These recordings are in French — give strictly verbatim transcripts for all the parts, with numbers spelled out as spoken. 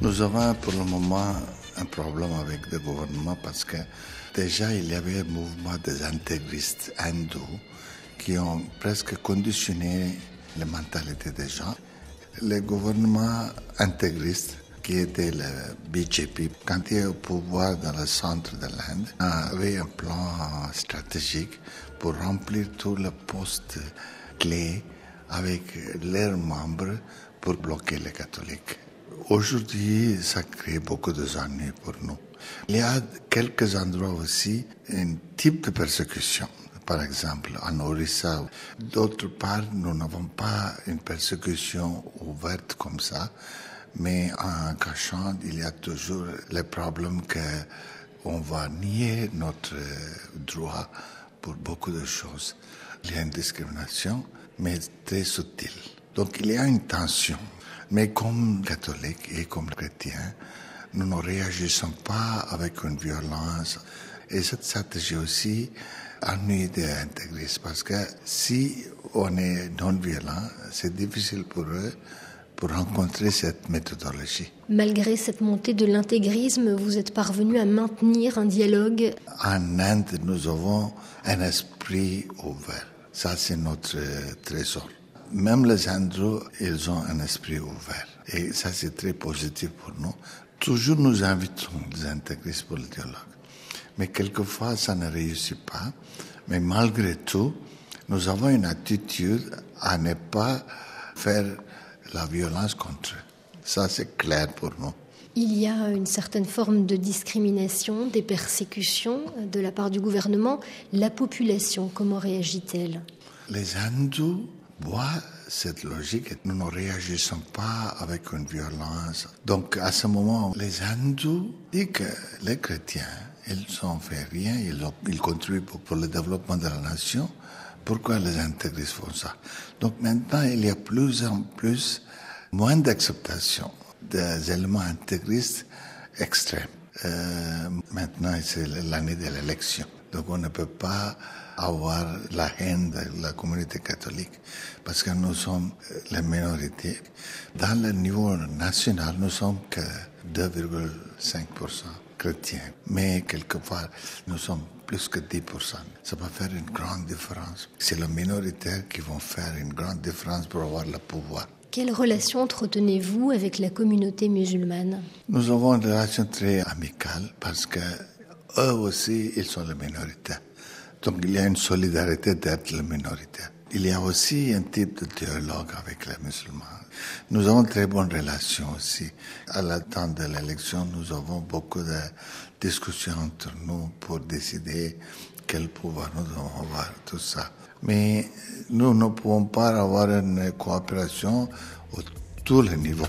Nous avons pour le moment un problème avec le gouvernement parce que déjà il y avait un mouvement des intégristes hindous qui ont presque conditionné la mentalité des gens. Le gouvernement intégriste qui était le B J P, quand il est au pouvoir dans le centre de l'Inde, avait un plan stratégique pour remplir tous les postes clés avec leurs membres pour bloquer les catholiques. Aujourd'hui, ça crée beaucoup d'ennuis pour nous. Il y a quelques endroits aussi, un type de persécution. Par exemple, en Orissa. D'autre part, nous n'avons pas une persécution ouverte comme ça, mais en cachant, il y a toujours le problème qu'on va nier notre droit pour beaucoup de choses. Il y a une discrimination, mais très subtile. Donc il y a une tension. Mais comme catholiques et comme chrétiens, nous ne réagissons pas avec une violence. Et cette stratégie aussi ennuie des intégristes parce que si on est non-violent, c'est difficile pour eux pour rencontrer cette méthodologie. Malgré cette montée de l'intégrisme, vous êtes parvenu à maintenir un dialogue. En Inde, nous avons un esprit ouvert. Ça, c'est notre trésor. Même les hindous, ils ont un esprit ouvert. Et ça, c'est très positif pour nous. Toujours nous invitons les intégristes pour le dialogue. Mais quelquefois, ça ne réussit pas. Mais malgré tout, nous avons une attitude à ne pas faire la violence contre eux. Ça, c'est clair pour nous. Il y a une certaine forme de discrimination, des persécutions de la part du gouvernement. La population, comment réagit-elle ? Les hindous voient cette logique et nous ne réagissons pas avec une violence. Donc, à ce moment, les hindous disent que les chrétiens, ils n'ont fait rien, ils, ont, ils contribuent pour, pour le développement de la nation. Pourquoi les intégristes font ça? Donc maintenant, il y a plus en plus, moins d'acceptation des éléments intégristes extrêmes. Euh, maintenant, c'est l'année de l'élection. Donc on ne peut pas avoir la haine de la communauté catholique parce que nous sommes la minorité. Dans le niveau national, nous sommes que deux virgule cinq pour cent chrétiens. Mais quelquefois, nous sommes plus que dix pour cent. Ça va faire une grande différence. C'est les minoritaires qui vont faire une grande différence pour avoir le pouvoir. Quelle relation entretenez-vous avec la communauté musulmane ? Nous avons une relation très amicale parce que eux aussi, ils sont les minoritaires. Donc il y a une solidarité d'être les minoritaires. Il y a aussi un type de dialogue avec les musulmans. Nous avons une très bonne relation aussi. À la temps de l'élection, nous avons beaucoup de discussions entre nous pour décider quel pouvoir nous devons avoir, tout ça. Mais nous ne pouvons pas avoir une coopération à tous les niveaux.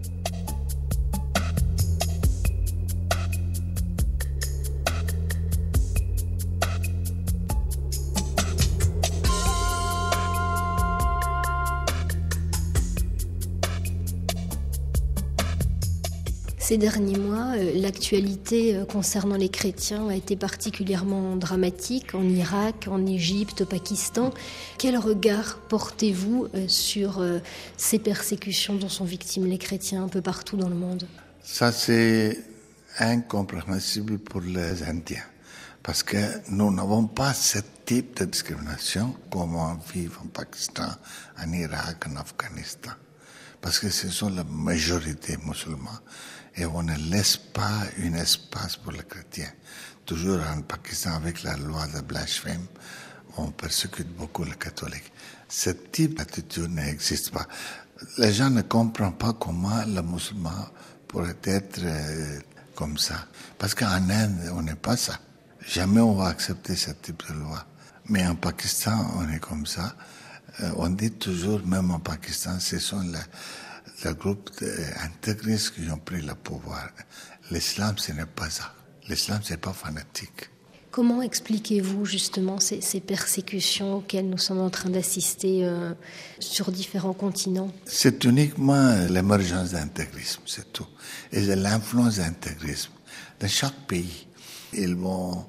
Ces derniers mois, l'actualité concernant les chrétiens a été particulièrement dramatique en Irak, en Égypte, au Pakistan. Quel regard portez-vous sur ces persécutions dont sont victimes les chrétiens un peu partout dans le monde ? Ça, c'est incompréhensible pour les Indiens parce que nous n'avons pas ce type de discrimination comme on vit en Pakistan, en Irak, en Afghanistan. Parce que ce sont la majorité musulmans. Et on ne laisse pas un espace pour les chrétiens. Toujours en Pakistan, avec la loi de blasphème, on persécute beaucoup les catholiques. Ce type d'attitude n'existe pas. Les gens ne comprennent pas comment le musulman pourrait être euh, comme ça. Parce qu'en Inde, on n'est pas ça. Jamais on va accepter ce type de loi. Mais en Pakistan, on est comme ça. Euh, on dit toujours, même en Pakistan, ce sont les... le groupe intégristes qui ont pris le pouvoir. L'islam, ce n'est pas ça. L'islam, ce n'est pas fanatique. Comment expliquez-vous justement ces, ces persécutions auxquelles nous sommes en train d'assister euh, sur différents continents ? C'est uniquement l'émergence d'intégrisme, c'est tout. Et c'est l'influence d'intégrisme. Dans chaque pays, ils vont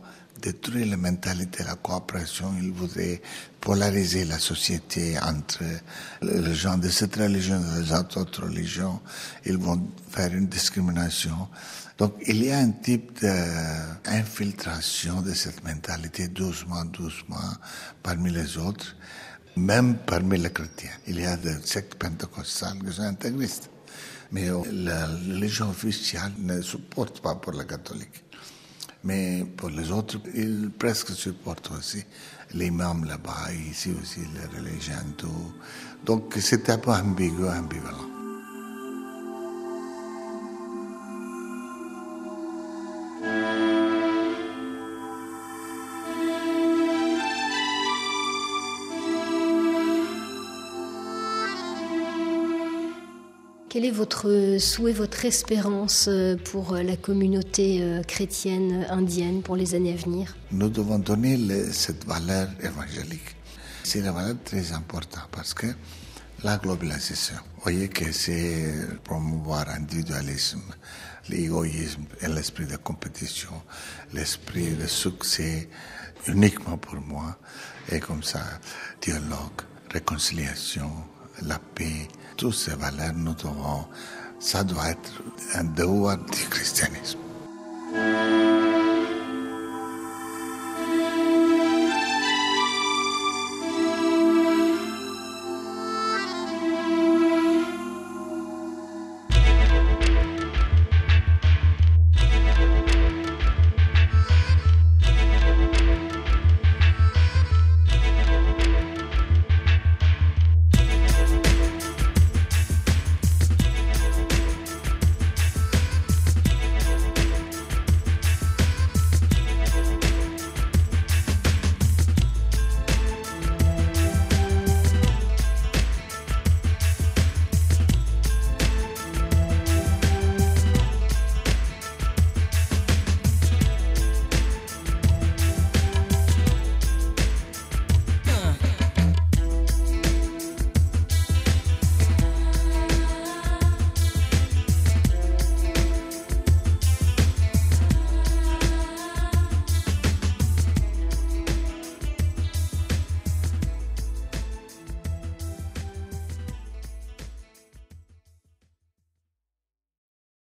détruire la mentalité, la coopération, il voudrait polariser la société entre les gens de cette religion et les autres religions. Ils vont faire une discrimination. Donc il y a un type d'infiltration de cette mentalité doucement, doucement parmi les autres, même parmi les chrétiens. Il y a des sectes pentecostales qui sont intégristes. Mais la religion officielle ne supporte pas pour les catholiques. Mais pour les autres, ils presque supportent aussi. L'imam là-bas, ici aussi, les religions, tout. Donc c'est un peu ambigu, ambivalent. Quel est votre souhait, votre espérance pour la communauté chrétienne indienne pour les années à venir? Nous devons donner le, cette valeur évangélique. C'est une valeur très importante parce que la globalisation, vous voyez que c'est promouvoir l'individualisme, l'égoïsme et l'esprit de compétition, l'esprit de succès uniquement pour moi. Et comme ça, dialogue, réconciliation, la paix, toutes ces valeurs, nous devons, ça doit être un devoir du christianisme.